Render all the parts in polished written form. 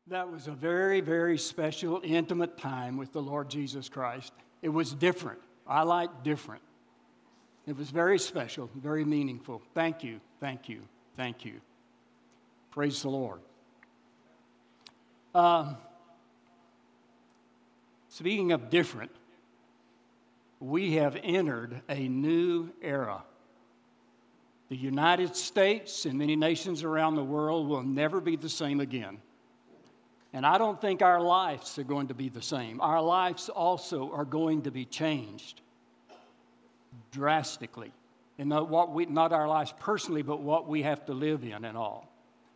That was a very, very special, intimate time with the Lord Jesus Christ. It was different. I like different. It was very special, very meaningful. Thank you, thank you, thank you. Praise the Lord. Speaking of different, we have entered a new era. The United States and many nations around the world will never be the same again. And I don't think our lives are going to be the same. Our lives also are going to be changed drastically. And not our lives personally, but what we have to live in and all.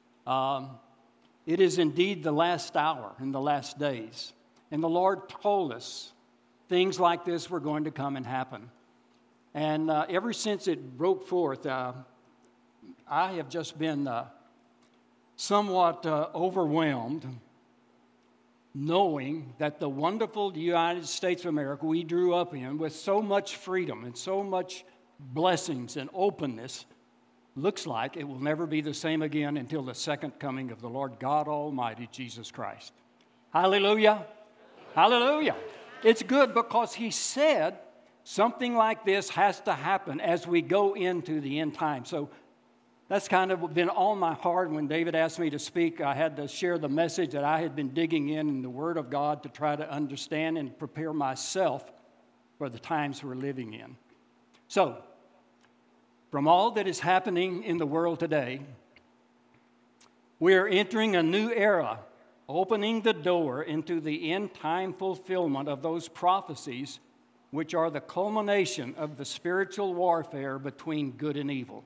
It is indeed the last hour in the last days. And the Lord told us things like this were going to come and happen. And ever since it broke forth, I have just been somewhat overwhelmed knowing that the wonderful United States of America we grew up in with so much freedom and so much blessings and openness looks like it will never be the same again until the second coming of the Lord God Almighty, Jesus Christ. Hallelujah. Hallelujah. It's good because He said something like this has to happen as we go into the end time. So that's kind of been on my heart. When David asked me to speak, I had to share the message that I had been digging in the Word of God to try to understand and prepare myself for the times we're living in. So, from all that is happening in the world today, we are entering a new era, opening the door into the end-time fulfillment of those prophecies which are the culmination of the spiritual warfare between good and evil.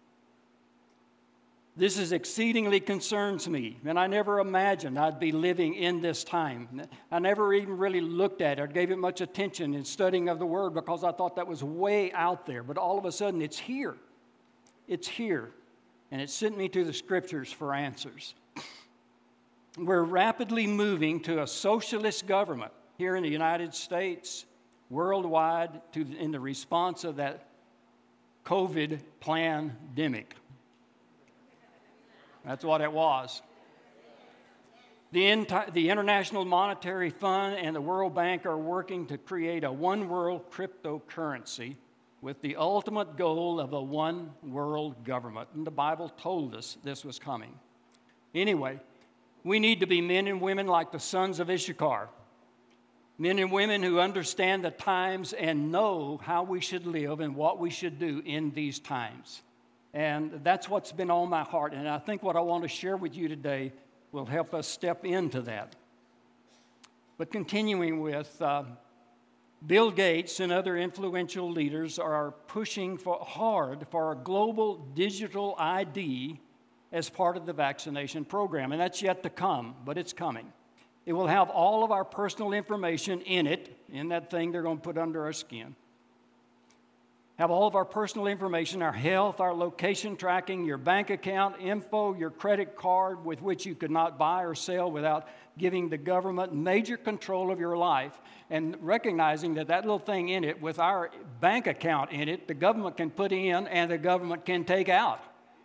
This exceedingly concerns me, and I never imagined I'd be living in this time. I never even really looked at it or gave it much attention in studying of the Word because I thought that was way out there. But all of a sudden, it's here. It's here, and it sent me to the Scriptures for answers. We're rapidly moving to a socialist government here in the United States, worldwide, in the response of that COVID pandemic. That's what it was. The International Monetary Fund and the World Bank are working to create a one-world cryptocurrency with the ultimate goal of a one-world government. And the Bible told us this was coming. Anyway, we need to be men and women like the sons of Issachar. Men and women who understand the times and know how we should live and what we should do in these times. And that's what's been on my heart. And I think what I want to share with you today will help us step into that. But continuing with, Bill Gates and other influential leaders are pushing hard for a global digital ID as part of the vaccination program. And that's yet to come, but it's coming. It will have all of our personal information in it, in that thing they're going to put under our skin. Have all of our personal information, our health, our location tracking, your bank account info, your credit card with which you could not buy or sell without giving the government major control of your life, and recognizing that little thing in it with our bank account in it, the government can put in and the government can take out.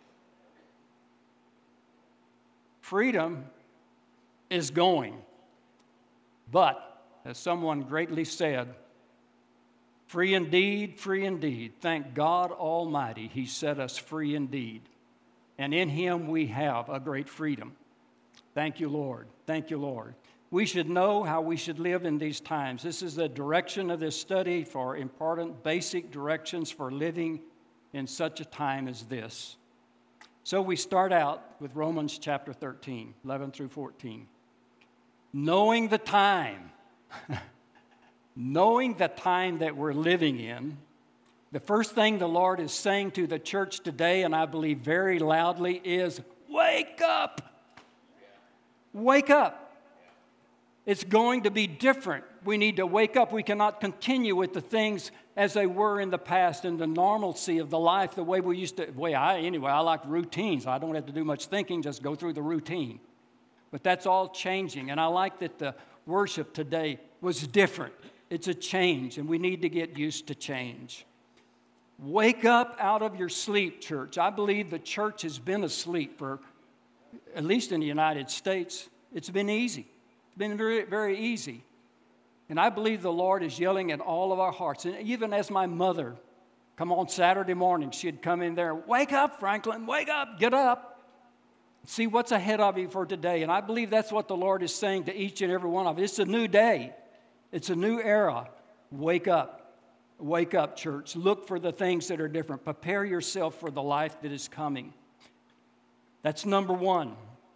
Freedom is going. But, as someone greatly said, free indeed, free indeed. Thank God Almighty, He set us free indeed. And in Him we have a great freedom. Thank you, Lord. Thank you, Lord. We should know how we should live in these times. This is the direction of this study for important basic directions for living in such a time as this. So we start out with Romans chapter 13, 11 through 14. Knowing the time, knowing the time that we're living in, the first thing the Lord is saying to the church today, and I believe very loudly, is wake up. Wake up. It's going to be different. We need to wake up. We cannot continue with the things as they were in the past and the normalcy of the life, the way we used to. I like routines. I don't have to do much thinking, just go through the routine. But that's all changing. And I like that the worship today was different. It's a change, and we need to get used to change. Wake up out of your sleep, church. I believe the church has been asleep for, at least in the United States, It's been easy. It's been very, very easy. And I believe the Lord is yelling at all of our hearts. And even as my mother, come on Saturday morning, she'd come in there, wake up, Franklin, wake up, get up. See what's ahead of you for today. And I believe that's what the Lord is saying to each and every one of us. It's a new day. It's a new era. Wake up. Wake up, church. Look for the things that are different. Prepare yourself for the life that is coming. That's number one.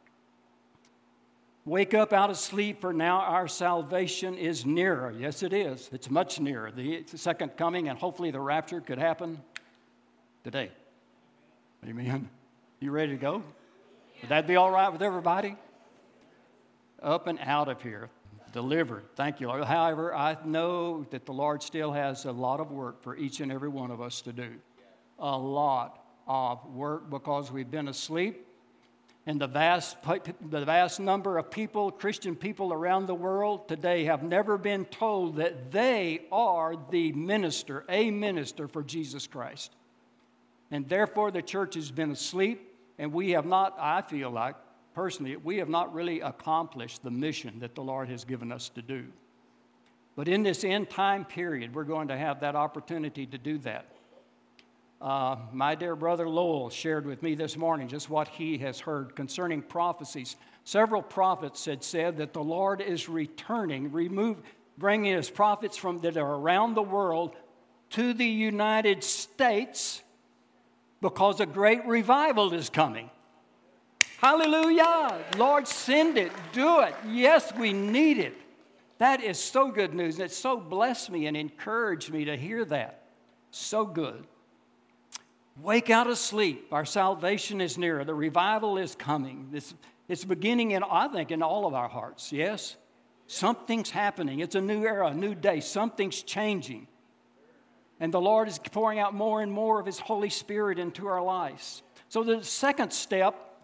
Wake up out of sleep, for now our salvation is nearer. Yes, it is. It's much nearer. The second coming and hopefully the rapture could happen today. Amen. You ready to go? Would that be all right with everybody? Up and out of here. Delivered. Thank you, Lord. However, I know that the Lord still has a lot of work for each and every one of us to do. A lot of work because we've been asleep. And the vast number of people, Christian people around the world today have never been told that they are the minister, a minister for Jesus Christ. And therefore the church has been asleep, and we have not, I feel like, personally, we have not really accomplished the mission that the Lord has given us to do. But in this end time period, we're going to have that opportunity to do that. My dear brother Lowell shared with me this morning just what he has heard concerning prophecies. Several prophets had said that the Lord is returning, bringing his prophets that are around the world to the United States because a great revival is coming. Hallelujah! Lord, send it. Do it. Yes, we need it. That is so good news. And it so blessed me and encouraged me to hear that. So good. Wake out of sleep. Our salvation is nearer. The revival is coming. It's beginning, I think, in all of our hearts, yes? Something's happening. It's a new era, a new day. Something's changing. And the Lord is pouring out more and more of his Holy Spirit into our lives. So the second step,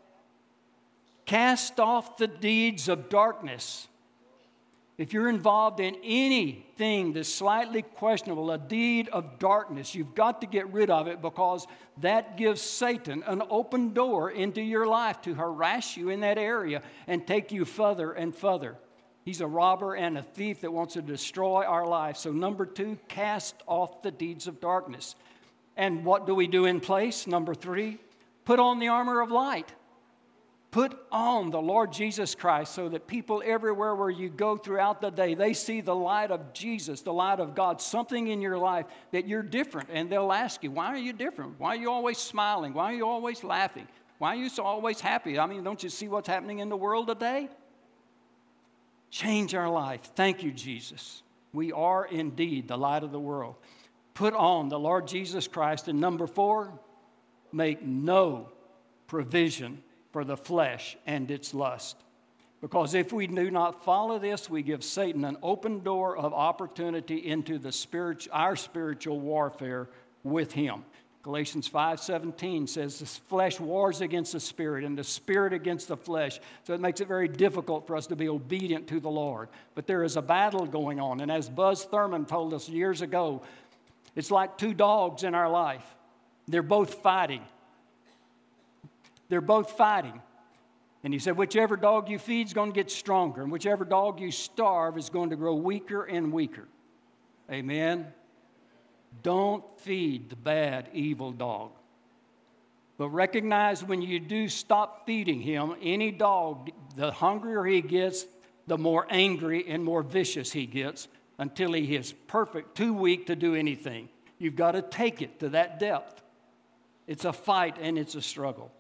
cast off the deeds of darkness. If you're involved in anything that's slightly questionable, a deed of darkness, you've got to get rid of it because that gives Satan an open door into your life to harass you in that area and take you further and further. He's a robber and a thief that wants to destroy our life. So number 2, cast off the deeds of darkness. And what do we do in place? Number 3, put on the armor of light. Put on the Lord Jesus Christ so that people everywhere where you go throughout the day, they see the light of Jesus, the light of God, something in your life that you're different. And they'll ask you, why are you different? Why are you always smiling? Why are you always laughing? Why are you so always happy? I mean, don't you see what's happening in the world today? Change our life. Thank you, Jesus. We are indeed the light of the world. Put on the Lord Jesus Christ. And number 4, make no provision for the flesh and its lust. Because if we do not follow this, we give Satan an open door of opportunity into our spiritual warfare with him. Galatians 5:17 says the flesh wars against the spirit and the spirit against the flesh. So it makes it very difficult for us to be obedient to the Lord. But there is a battle going on. And as Buzz Thurman told us years ago, it's like 2 dogs in our life. They're both fighting. They're both fighting. And he said, whichever dog you feed is going to get stronger, and whichever dog you starve is going to grow weaker and weaker. Amen? Don't feed the bad, evil dog. But recognize when you do stop feeding him, any dog, the hungrier he gets, the more angry and more vicious he gets until he is too weak to do anything. You've got to take it to that depth. It's a fight and it's a struggle.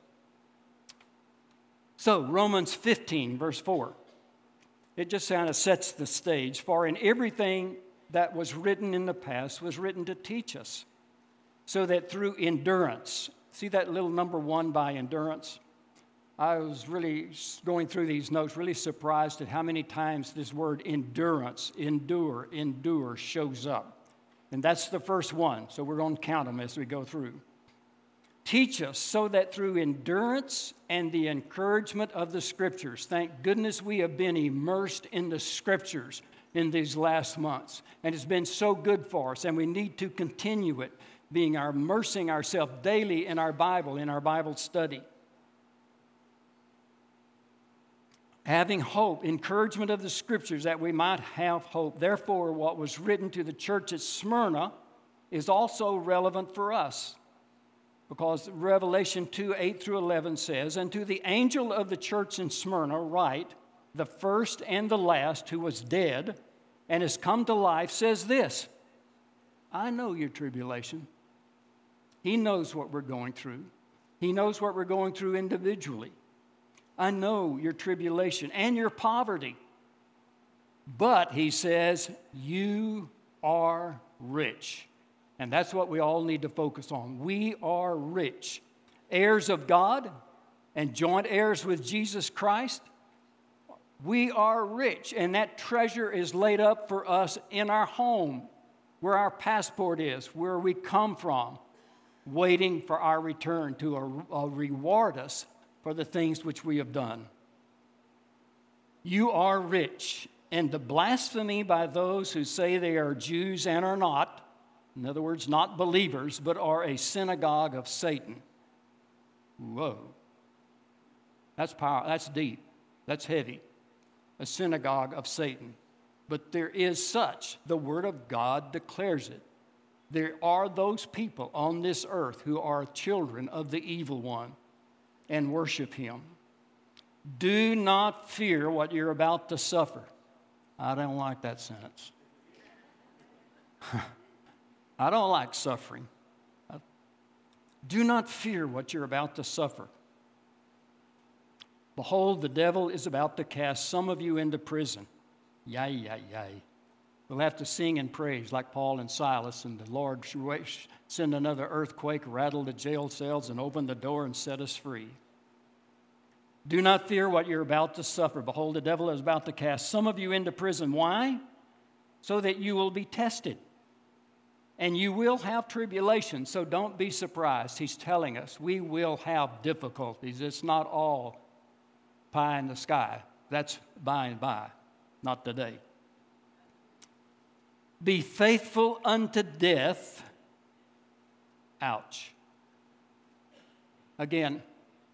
So, Romans 15, verse 4. It just kind of sets the stage. For in everything that was written in the past was written to teach us, so that through endurance, see that little number 1 by endurance? I was really going through these notes, really surprised at how many times this word endurance, endure, shows up. And that's the first one, so we're going to count them as we go through. Teach us so that through endurance and the encouragement of the Scriptures, thank goodness we have been immersed in the Scriptures in these last months. And it's been so good for us, and we need to continue it, immersing ourselves daily in our Bible study. having hope, encouragement of the Scriptures that we might have hope. Therefore, what was written to the church at Smyrna is also relevant for us, because Revelation 2:8-11 says, "And to the angel of the church in Smyrna write, the first and the last, who was dead and has come to life, says this, I know your tribulation." He knows what we're going through. He knows what we're going through individually. "I know your tribulation and your poverty. But," he says, "you are rich." And that's what we all need to focus on. We are rich, heirs of God and joint heirs with Jesus Christ. We are rich, and that treasure is laid up for us in our home, where our passport is, where we come from, waiting for our return to reward us for the things which we have done. You are rich, and the blasphemy by those who say they are Jews and are not, in other words, not believers, but are a synagogue of Satan. Whoa. That's power. That's deep. That's heavy. A synagogue of Satan. But there is such. The Word of God declares it. There are those people on this earth who are children of the evil one and worship him. Do not fear what you're about to suffer. I don't like that sentence. I don't like suffering. Do not fear what you're about to suffer. Behold, the devil is about to cast some of you into prison. Yay, yay, yay. We'll have to sing and praise like Paul and Silas, and the Lord send another earthquake, rattle the jail cells, and open the door and set us free. Do not fear what you're about to suffer. Behold, the devil is about to cast some of you into prison. Why? So that you will be tested. And you will have tribulation, so don't be surprised. He's telling us we will have difficulties. It's not all pie in the sky. That's by and by, not today. Be faithful unto death. Ouch. Again,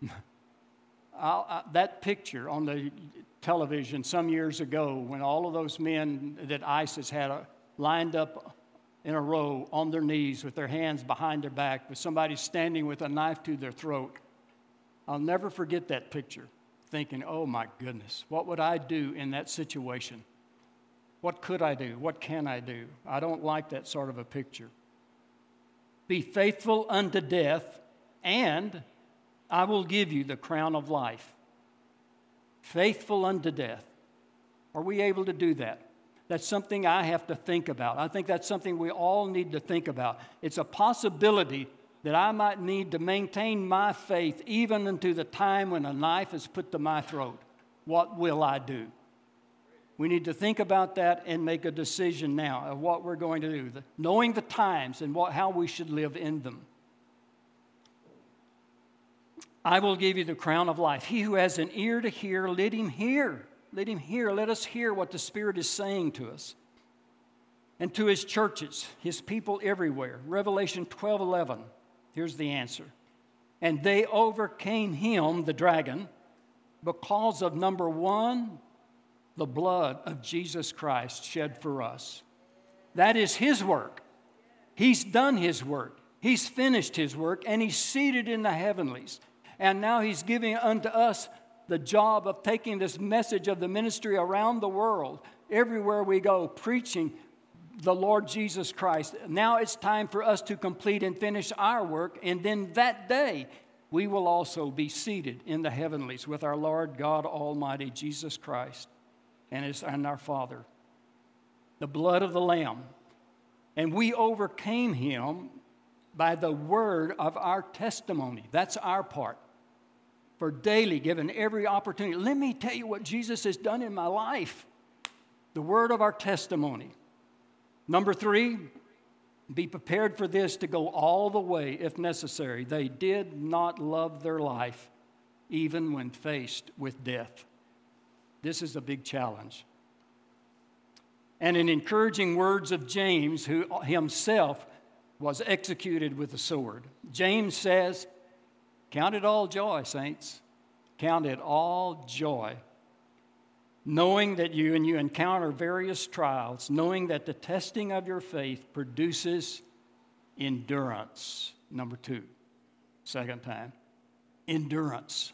that picture on the television some years ago when all of those men that ISIS had lined up in a row on their knees with their hands behind their back with somebody standing with a knife to their throat. I'll never forget that picture, thinking, oh my goodness, what would I do in that situation? What could I do? What can I do? I don't like that sort of a picture. Be faithful unto death, and I will give you the crown of life. Faithful unto death. Are we able to do that? That's something I have to think about. I think that's something we all need to think about. It's a possibility that I might need to maintain my faith even unto the time when a knife is put to my throat. What will I do? We need to think about that and make a decision now of what we're going to do, knowing the times and how we should live in them. I will give you the crown of life. He who has an ear to hear, let him hear. Let him hear. Let us hear what the Spirit is saying to us. And to his churches, his people everywhere. Revelation 12:11. Here's the answer. And they overcame him, the dragon, because of number one, the blood of Jesus Christ shed for us. That is his work. He's done his work. He's finished his work, and he's seated in the heavenlies. And now he's giving unto us the job of taking this message of the ministry around the world, everywhere we go, preaching the Lord Jesus Christ. Now it's time for us to complete and finish our work, and then that day we will also be seated in the heavenlies with our Lord God Almighty, Jesus Christ, and our Father. The blood of the Lamb. And we overcame him by the word of our testimony. That's our part. For daily, given every opportunity. Let me tell you what Jesus has done in my life. The word of our testimony. Number 3, be prepared for this to go all the way if necessary. They did not love their life even when faced with death. This is a big challenge. And in encouraging words of James, who himself was executed with a sword. James says, count it all joy, saints. Count it all joy knowing that you encounter various trials, knowing that the testing of your faith produces endurance. Number 2, second time. Endurance.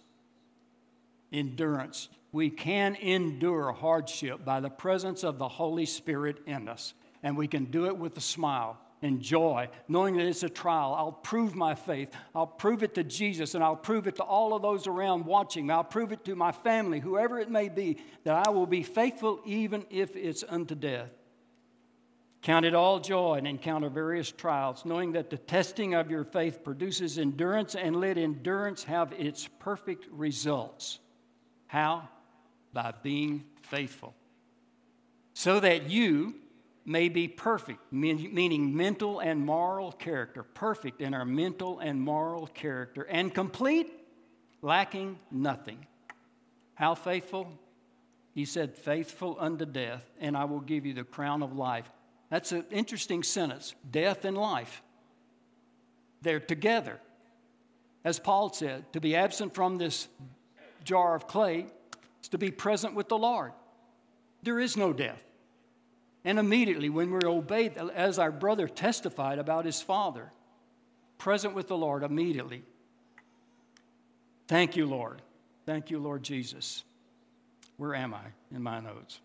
Endurance. We can endure hardship by the presence of the Holy Spirit in us. And we can do it with a smile and joy, knowing that it's a trial. I'll prove my faith. I'll prove it to Jesus, and I'll prove it to all of those around watching. I'll prove it to my family, whoever it may be, that I will be faithful even if it's unto death. Count it all joy and encounter various trials, knowing that the testing of your faith produces endurance, and let endurance have its perfect results. How? By being faithful. So that you may be perfect, meaning mental and moral character, perfect in our mental and moral character, and complete, lacking nothing. How faithful? He said, faithful unto death, and I will give you the crown of life. That's an interesting sentence, death and life. They're together. As Paul said, to be absent from this jar of clay is to be present with the Lord. There is no death. And immediately when we're obeyed, as our brother testified about his father, present with the Lord immediately. Thank you, Lord. Thank you, Lord Jesus. Where am I in my notes?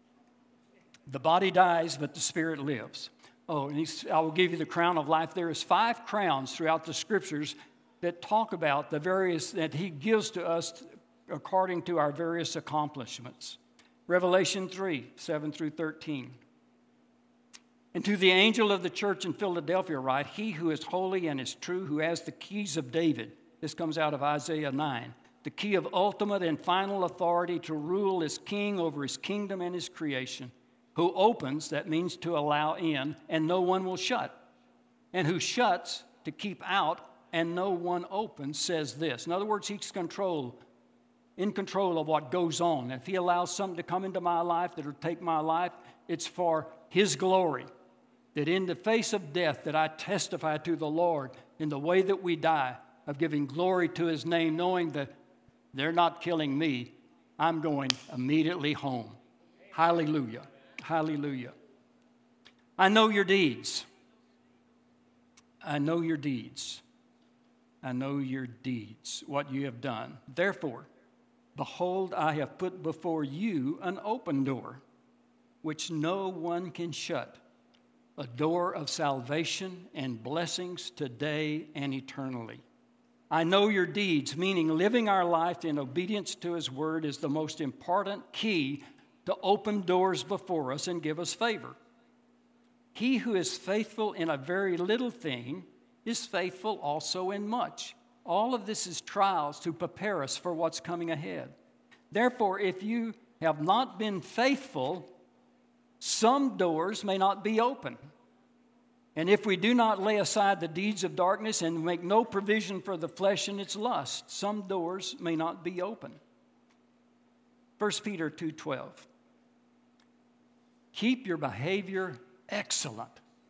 The body dies, but the spirit lives. Oh, and I will give you the crown of life. There is 5 crowns throughout the scriptures that talk about the various, that he gives to us according to our various accomplishments. Revelation 3, 7 through 13. And to the angel of the church in Philadelphia write, he who is holy and is true, who has the keys of David. This comes out of Isaiah 9. The key of ultimate and final authority to rule as king over his kingdom and his creation. Who opens, that means to allow in, and no one will shut. And who shuts, to keep out, and no one opens, says this. In other words, he's in control of what goes on. If he allows something to come into my life that will take my life, it's for his glory. That in the face of death, that I testify to the Lord in the way that we die, of giving glory to his name, knowing that they're not killing me. I'm going immediately home. Hallelujah. Hallelujah. I know your deeds. I know your deeds. I know your deeds, what you have done. Therefore, behold, I have put before you an open door, which no one can shut, a door of salvation and blessings today and eternally. I know your deeds, meaning living our life in obedience to his word is the most important key to open doors before us and give us favor. He who is faithful in a very little thing is faithful also in much. All of this is trials to prepare us for what's coming ahead. Therefore, if you have not been faithful, some doors may not be open. And if we do not lay aside the deeds of darkness and make no provision for the flesh and its lust, some doors may not be open. 1 Peter 2:12. Keep your behavior excellent.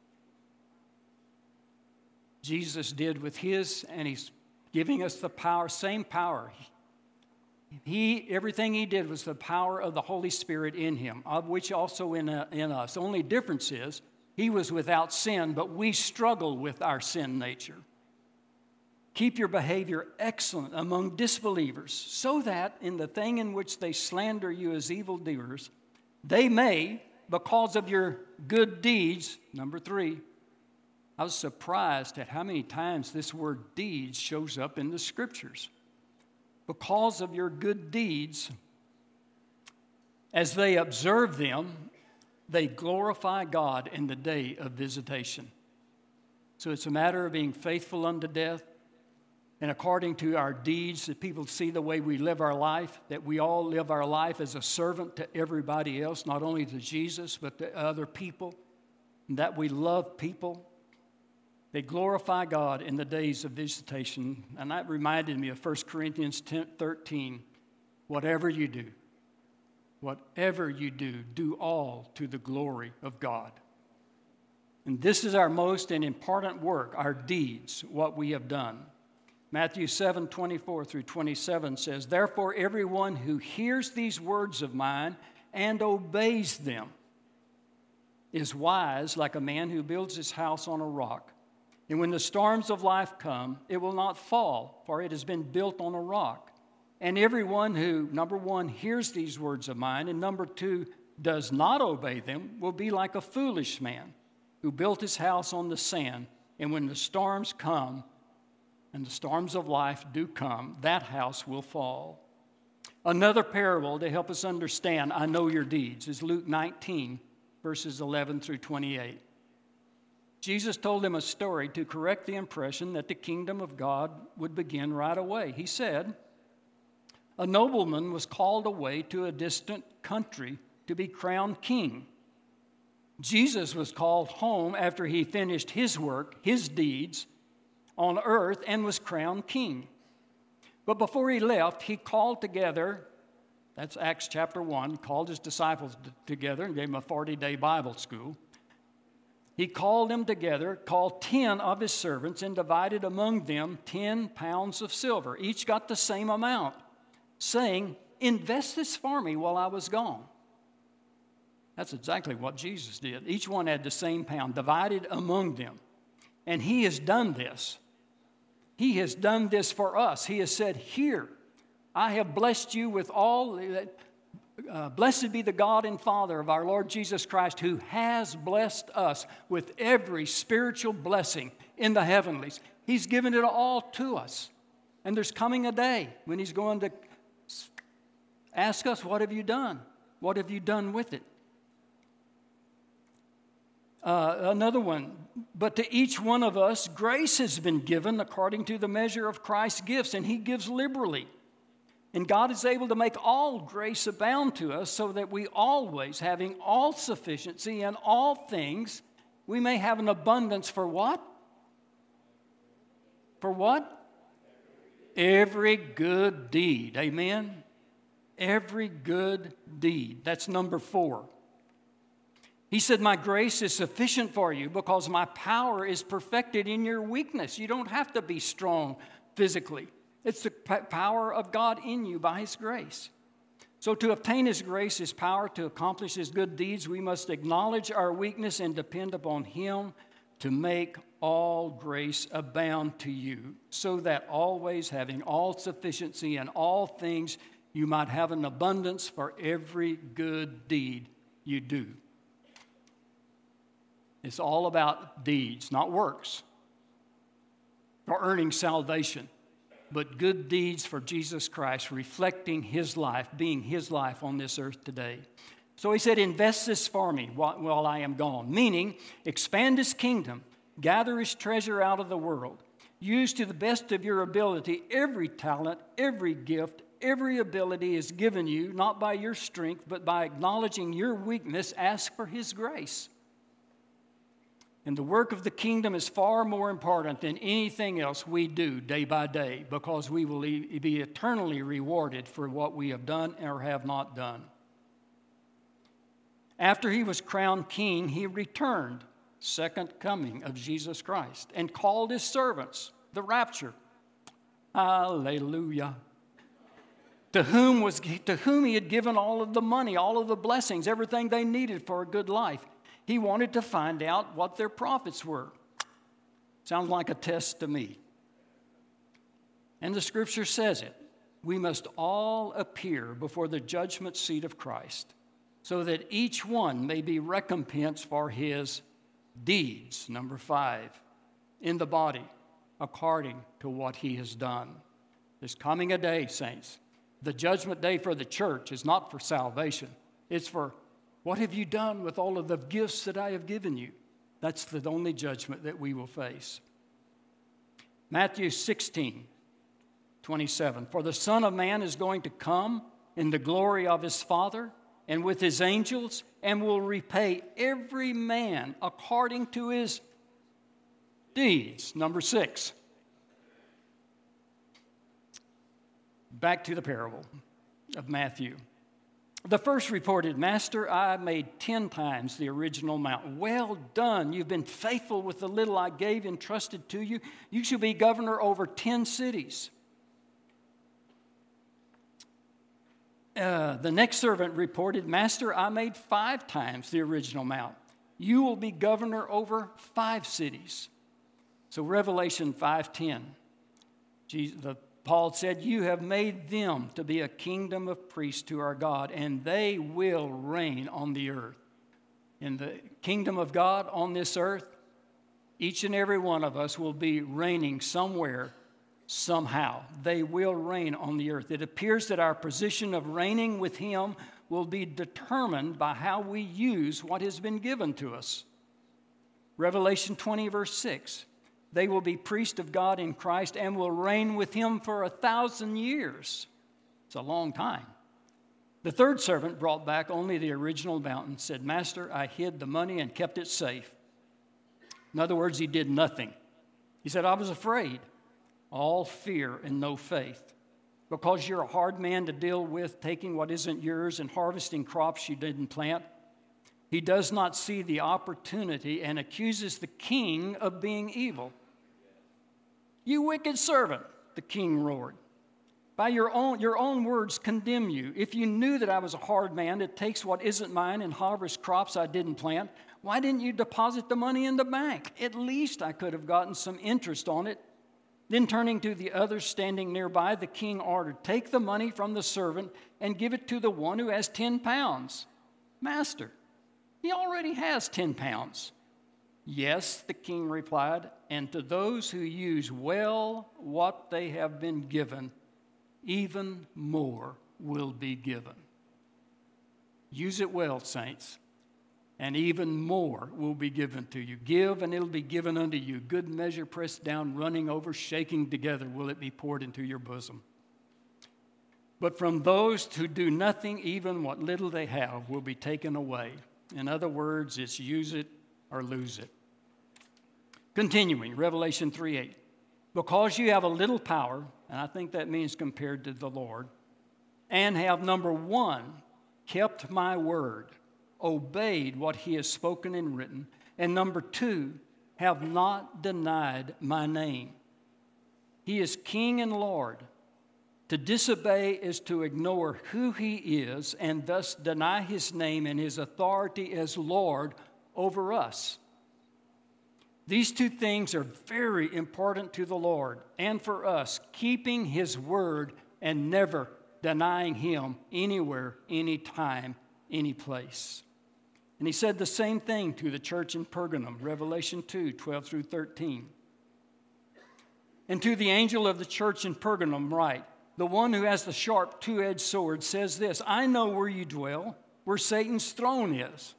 Jesus did with his, and he's giving us the power, same power. Everything he did was the power of the Holy Spirit in him, of which also in us. The only difference is he was without sin, but we struggle with our sin nature. Keep your behavior excellent among disbelievers, so that in the thing in which they slander you as evildoers, they may, because of your good deeds, number 3, I was surprised at how many times this word deeds shows up in the scriptures. Because of your good deeds, as they observe them, they glorify God in the day of visitation. So it's a matter of being faithful unto death. And according to our deeds, that people see the way we live our life, that we all live our life as a servant to everybody else, not only to Jesus, but to other people, and that we love people. They glorify God in the days of visitation. And that reminded me of 1 Corinthians 13. Whatever you do, do all to the glory of God. And this is our most and important work, our deeds, what we have done. Matthew 7:24 through 27 says, "Therefore everyone who hears these words of mine and obeys them is wise like a man who builds his house on a rock. And when the storms of life come, it will not fall, for it has been built on a rock. And everyone who, number one, hears these words of mine, and number two, does not obey them, will be like a foolish man who built his house on the sand. And when the storms come, and the storms of life do come, that house will fall." Another parable to help us understand, I know your deeds, is Luke 19, verses 11 through 28. Jesus told them a story to correct the impression that the kingdom of God would begin right away. He said, "A nobleman was called away to a distant country to be crowned king. Jesus was called home after he finished his work, his deeds, on earth and was crowned king. But before he left, he called together," that's Acts chapter 1, called his disciples together and gave them a 40-day Bible school. He called them together, called 10 of his servants, and divided among them 10 pounds of silver. Each got the same amount, saying, "Invest this for me while I was gone." That's exactly what Jesus did. Each one had the same pound, divided among them. And he has done this. He has done this for us. He has said, "Here, I have blessed you with all that. Blessed be the God and Father of our Lord Jesus Christ, who has blessed us with every spiritual blessing in the heavenlies." He's given it all to us. And there's coming a day when he's going to ask us, "What have you done? What have you done with it?" Another one, "But to each one of us, grace has been given according to the measure of Christ's gifts, and he gives liberally. And God is able to make all grace abound to us, so that we always, having all sufficiency in all things, we may have an abundance for" what? For what? Every good deed. Amen? Every good deed. That's number 4. He said, "My grace is sufficient for you because my power is perfected in your weakness." You don't have to be strong physically. It's the power of God in you by his grace. So to obtain his grace, his power to accomplish his good deeds, we must acknowledge our weakness and depend upon him to make all grace abound to you, so that always, having all sufficiency in all things, you might have an abundance for every good deed you do. It's all about deeds, not works, for earning salvation, but good deeds for Jesus Christ, reflecting his life, being his life on this earth today. So he said, "Invest this for me while I am gone," meaning expand his kingdom, gather his treasure out of the world, use to the best of your ability every talent, every gift, every ability is given you, not by your strength, but by acknowledging your weakness. Ask for his grace. And the work of the kingdom is far more important than anything else we do day by day, because we will be eternally rewarded for what we have done or have not done. After he was crowned king, he returned, second coming of Jesus Christ, and called his servants, the rapture. Hallelujah. To whom he had given all of the money, all of the blessings, everything they needed for a good life. He wanted to find out what their profits were. Sounds like a test to me. And the scripture says it. We must all appear before the judgment seat of Christ, so that each one may be recompensed for his deeds, number 5, in the body, according to what he has done. There's coming a day, saints. The judgment day for the church is not for salvation. It's for, what have you done with all of the gifts that I have given you? That's the only judgment that we will face. Matthew 16:27. For the Son of Man is going to come in the glory of his Father and with his angels, and will repay every man according to his deeds. Number 6. Back to the parable of Matthew. The first reported, Master, I made 10 times the original amount. Well done. You've been faithful with the little I gave entrusted to you. You shall be governor over 10 cities. The next servant reported, Master, I made 5 times the original amount. You will be governor over 5 cities. So Revelation 5:10, Paul said, you have made them to be a kingdom of priests to our God, and they will reign on the earth. In the kingdom of God on this earth, each and every one of us will be reigning somewhere, somehow. They will reign on the earth. It appears that our position of reigning with Him will be determined by how we use what has been given to us. Revelation 20, verse 6. They will be priests of God in Christ and will reign with Him for 1,000 years. It's a long time. The third servant brought back only the original amount and said, Master, I hid the money and kept it safe. In other words, he did nothing. He said, I was afraid. All fear and no faith. Because you're a hard man to deal with, taking what isn't yours and harvesting crops you didn't plant. He does not see the opportunity and accuses the king of being evil. You wicked servant, the king roared. By your own words condemn you. If you knew that I was a hard man that takes what isn't mine and harvests crops I didn't plant, why didn't you deposit the money in the bank? At least I could have gotten some interest on it. Then turning to the others standing nearby, the king ordered, take the money from the servant and give it to the one who has 10 pounds. Master, he already has 10 pounds. Yes, the king replied, and to those who use well what they have been given, even more will be given. Use it well, saints, and even more will be given to you. Give, and it'll be given unto you. Good measure, pressed down, running over, shaking together, will it be poured into your bosom. But from those who do nothing, even what little they have will be taken away. In other words, it's use it or lose it. Continuing, Revelation 3:8. Because you have a little power, and I think that means compared to the Lord, and have, number 1, kept my word, obeyed what He has spoken and written, and number 2, have not denied my name. He is King and Lord. To disobey is to ignore who He is and thus deny His name and His authority as Lord over us. These two things are very important to the Lord and for us, keeping His word and never denying Him anywhere, anytime, any place. And He said the same thing to the church in Pergamum, Revelation 2:12 through 13. And to the angel of the church in Pergamum write, the one who has the sharp two-edged sword says this, I know where you dwell, where Satan's throne is.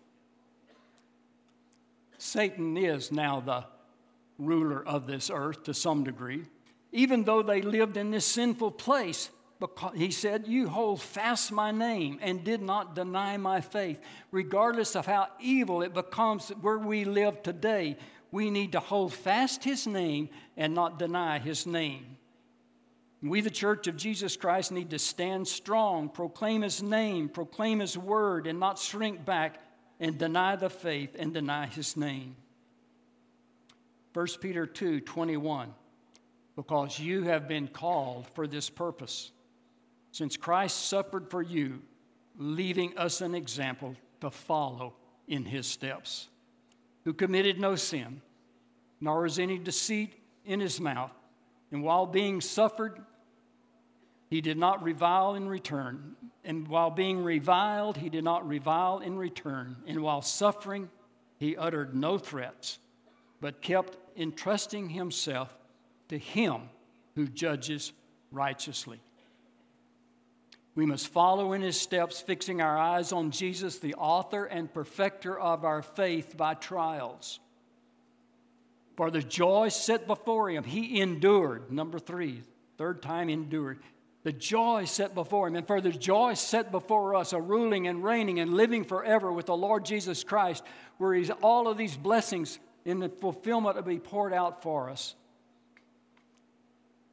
Satan is now the ruler of this earth to some degree. Even though they lived in this sinful place, because he said, you hold fast my name and did not deny my faith. Regardless of how evil it becomes where we live today, we need to hold fast His name and not deny His name. We, the Church of Jesus Christ, need to stand strong, proclaim His name, proclaim His word, and not shrink back and deny the faith and deny His name. 1 Peter 2:21, because you have been called for this purpose, since Christ suffered for you, leaving us an example to follow in His steps, who committed no sin, nor is any deceit in His mouth, and while being suffered, He did not revile in return. And while being reviled, He did not revile in return. And while suffering, He uttered no threats, but kept entrusting Himself to Him who judges righteously. We must follow in His steps, fixing our eyes on Jesus, the author and perfecter of our faith, by trials. For the joy set before Him, He endured. Number 3, third time endured. The joy set before Him. And for the joy set before us, a ruling and reigning and living forever with the Lord Jesus Christ, where He's all of these blessings in the fulfillment to be poured out for us.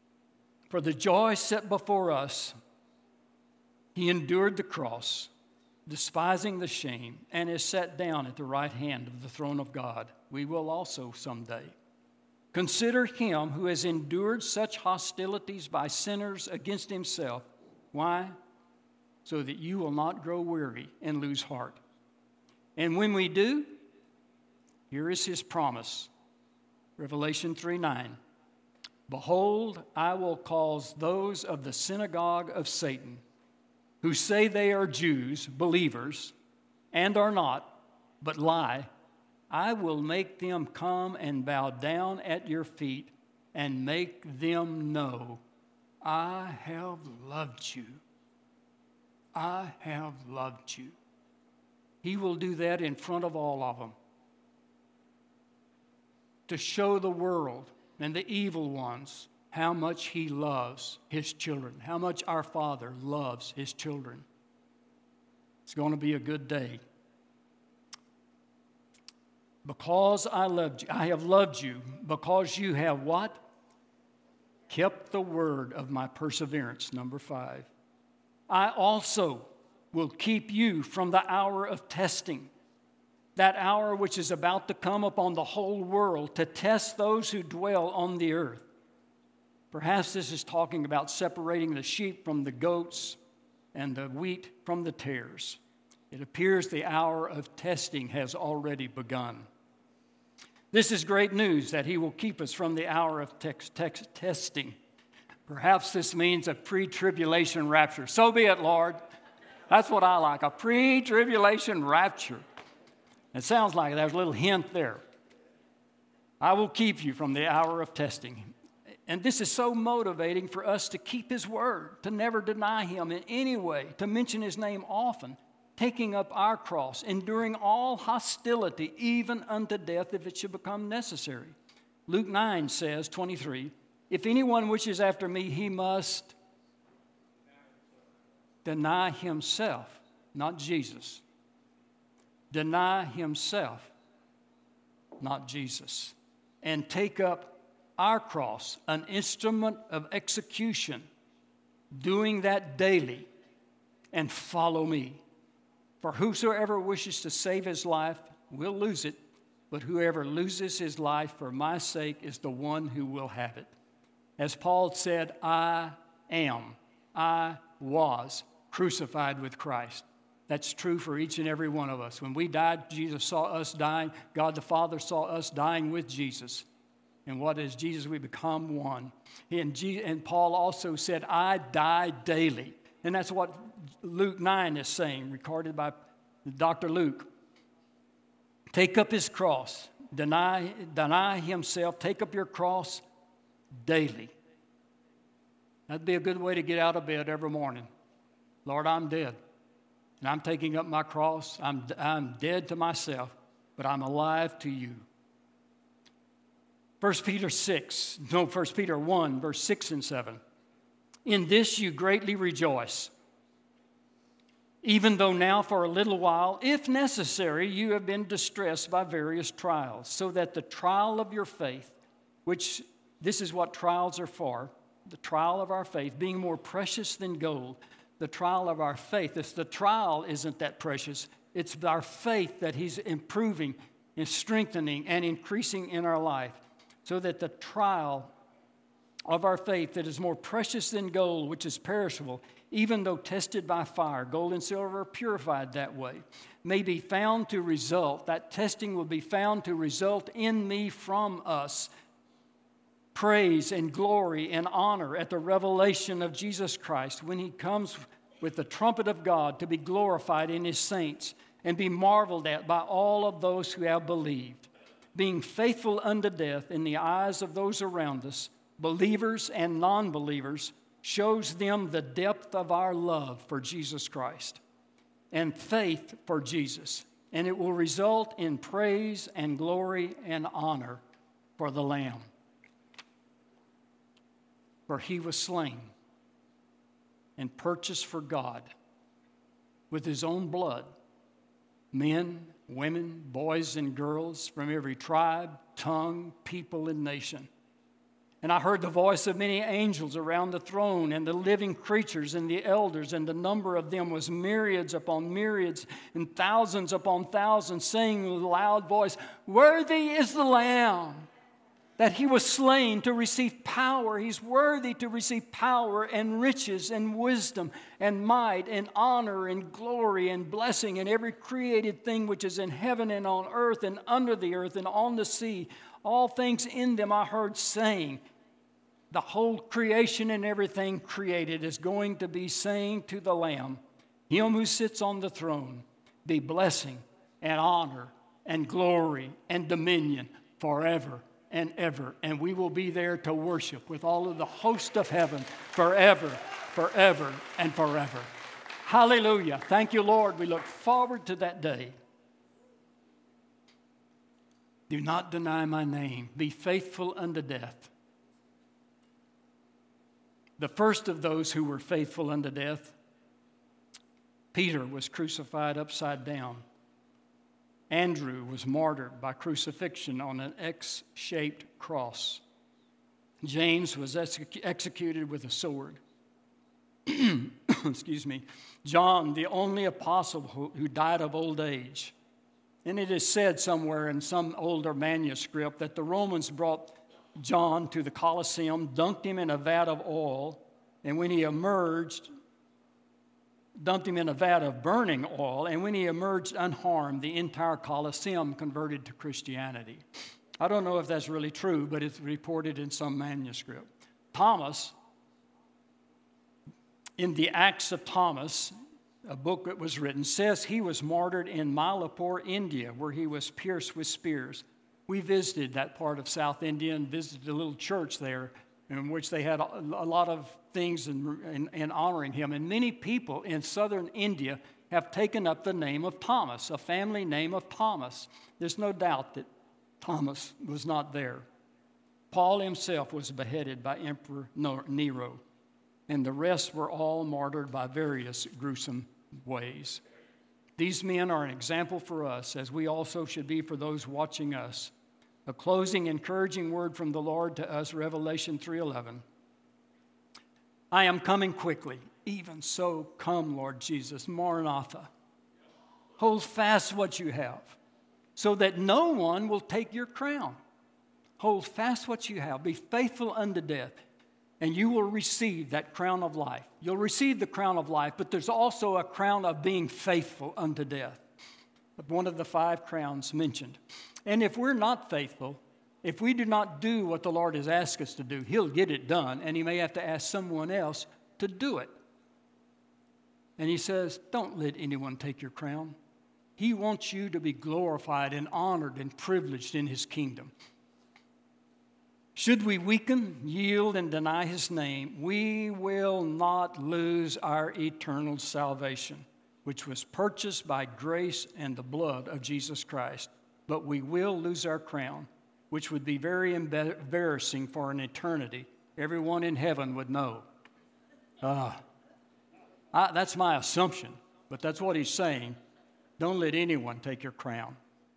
For the joy set before us, He endured the cross, despising the shame, and is set down at the right hand of the throne of God. We will also someday. Consider him who has endured such hostilities by sinners against himself. Why? So that you will not grow weary and lose heart. And when we do, here is his promise. Revelation 3:9. Behold, I will cause those of the synagogue of Satan, who say they are Jews, believers, and are not, but lie, I will make them come and bow down at your feet and make them know, I have loved you. I have loved you. He will do that in front of all of them, to show the world and the evil ones how much he loves his children, how much our Father loves his children. It's going to be a good day. Because I have loved you, because you have what? Kept the word of my perseverance, number 5. I also will keep you from the hour of testing, that hour which is about to come upon the whole world to test those who dwell on the earth. Perhaps this is talking about separating the sheep from the goats and the wheat from the tares. It appears the hour of testing has already begun. This is great news that he will keep us from the hour of testing. Perhaps this means a pre-tribulation rapture. So be it, Lord. That's what I like, a pre-tribulation rapture. It sounds like there's a little hint there. I will keep you from the hour of testing. And this is so motivating for us to keep his word, to never deny him in any way, to mention his name often, taking up our cross, enduring all hostility, even unto death if it should become necessary. Luke 9 says, 23, if anyone wishes after me, he must deny himself, not Jesus. Deny himself, not Jesus. And take up our cross, an instrument of execution, doing that daily, and follow me. For whosoever wishes to save his life will lose it, but whoever loses his life for my sake is the one who will have it. As Paul said, I was crucified with Christ. That's true for each and every one of us. When we died, Jesus saw us dying. God the Father saw us dying with Jesus. And what is Jesus? We become one. And Paul also said, I die daily. And that's what Luke 9 is saying, recorded by Dr. Luke. Take up his cross. Deny himself. Take up your cross daily. That'd be a good way to get out of bed every morning. Lord, I'm dead. And I'm taking up my cross. I'm dead to myself, but I'm alive to you. 1 Peter 1, verse 6 and 7. In this you greatly rejoice, even though now for a little while, if necessary, you have been distressed by various trials, so that the trial of your faith, which this is what trials are for, the trial of our faith, being more precious than gold, the trial of our faith. The trial isn't that precious. It's our faith that he's improving and strengthening and increasing in our life, so that the trial of our faith that is more precious than gold, which is perishable, even though tested by fire, gold and silver are purified that way, may be found to result, that testing will be found to result in me from us praise and glory and honor at the revelation of Jesus Christ when he comes with the trumpet of God to be glorified in his saints and be marveled at by all of those who have believed, being faithful unto death in the eyes of those around us, believers and non-believers, shows them the depth of our love for Jesus Christ and faith for Jesus, and it will result in praise and glory and honor for the Lamb. For he was slain and purchased for God with his own blood men, women, boys, and girls from every tribe, tongue, people, and nation. And I heard the voice of many angels around the throne, and the living creatures and the elders, and the number of them was myriads upon myriads and thousands upon thousands, saying with a loud voice, "Worthy is the Lamb that he was slain to receive power. He's worthy to receive power and riches and wisdom and might and honor and glory and blessing and every created thing which is in heaven and on earth and under the earth and on the sea. All things in them I heard saying." The whole creation and everything created is going to be saying to the Lamb, Him who sits on the throne, be blessing and honor and glory and dominion forever and ever. And we will be there to worship with all of the host of heaven forever, forever, and forever. Hallelujah. Thank you, Lord. We look forward to that day. Do not deny my name. Be faithful unto death. The first of those who were faithful unto death, Peter, was crucified upside down. Andrew was martyred by crucifixion on an X-shaped cross. James was executed with a sword. Excuse me. John, the only apostle who died of old age. And it is said somewhere in some older manuscript that the Romans brought John to the Colosseum, dunked him in a vat of oil, and when he emerged, dumped him in a vat of burning oil, and when he emerged unharmed, the entire Colosseum converted to Christianity. I don't know if that's really true, but it's reported in some manuscript. Thomas, in the Acts of Thomas, a book that was written, says he was martyred in Malapur, India, where he was pierced with spears. We visited that part of South India and visited a little church there in which they had a lot of things in honoring him. And many people in southern India have taken up the name of Thomas, a family name of Thomas. There's no doubt that Thomas was not there. Paul himself was beheaded by Emperor Nero, and the rest were all martyred by various gruesome ways. These men are an example for us, as we also should be for those watching us. A closing, encouraging word from the Lord to us, Revelation 3:11. I am coming quickly. Even so, come, Lord Jesus. Maranatha. Hold fast what you have, so that no one will take your crown. Hold fast what you have. Be faithful unto death, and you will receive that crown of life. You'll receive the crown of life, but there's also a crown of being faithful unto death. One of the 5 crowns mentioned. And if we're not faithful, if we do not do what the Lord has asked us to do, He'll get it done, and He may have to ask someone else to do it. And He says, don't let anyone take your crown. He wants you to be glorified and honored and privileged in His kingdom. Should we weaken, yield, and deny His name, we will not lose our eternal salvation, which was purchased by grace and the blood of Jesus Christ. But we will lose our crown, which would be very embarrassing for an eternity. Everyone in heaven would know. That's my assumption, but that's what He's saying. Don't let anyone take your crown.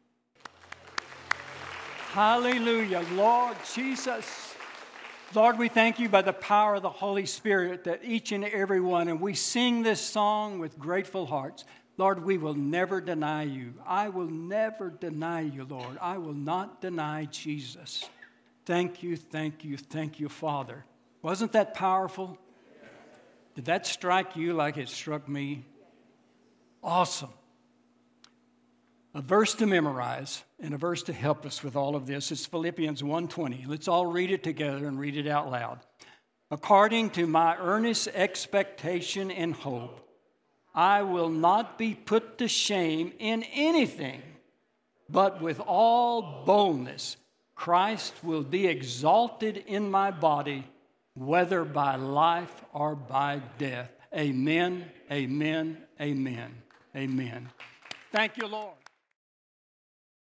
Hallelujah, Lord Jesus. Lord, we thank You by the power of the Holy Spirit that each and every one, and we sing this song with grateful hearts. Lord, we will never deny You. I will never deny You, Lord. I will not deny Jesus. Thank You, thank You, thank You, Father. Wasn't that powerful? Did that strike you like it struck me? Awesome. A verse to memorize and a verse to help us with all of this is Philippians 1:20. Let's all read it together and read it out loud. According to my earnest expectation and hope, I will not be put to shame in anything, but with all boldness, Christ will be exalted in my body, whether by life or by death. Amen, amen, amen, amen. Thank you, Lord.